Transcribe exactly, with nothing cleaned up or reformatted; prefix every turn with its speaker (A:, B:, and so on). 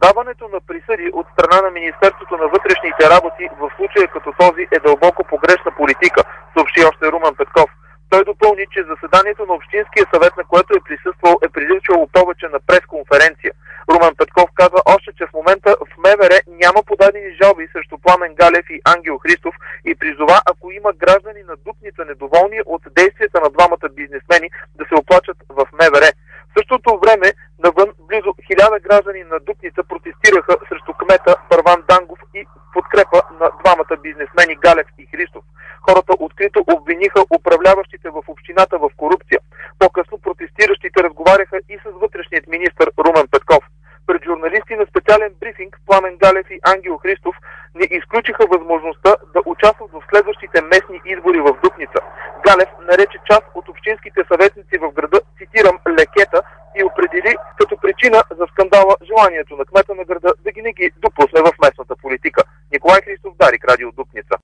A: Даването на присъди от страна на Министерството на вътрешните работи в случая като този е дълбоко погрешна политика, съобщи още Румен Петков. Той допълни, че заседанието на Общинския съвет, на което е присъствал, е приличало повече на пресконференция. Румен Петков каза още, че в момента в МВР няма подадени жалби срещу Пламен Галев и Ангел Христов и призова, ако има граждани на Дупница недоволни от действията на двамата бизнесмени, да се оплачат в МВР. В същото време навън близо хиляда граждани на Дупница протестираха срещу кмета Първан Дангов и подкрепа на двамата бизнесмени Галев и Христов. Хората открито обвиниха управляващите в общината в корупция. По-късно протестиращите разговаряха и с вътрешният министър Румен Петков. Пред журналисти на специален брифинг Пламен Галев и Ангел Христов не изключиха възможността да участват в следващите местни избори в Дупница. Галев нарече част от общинските съветници в града, цитирам, лекета, и определи като причина за скандала желанието на кмета на града да ги не ги допусне в местната политика. Николай Христов, Дарик, Радио Дупница.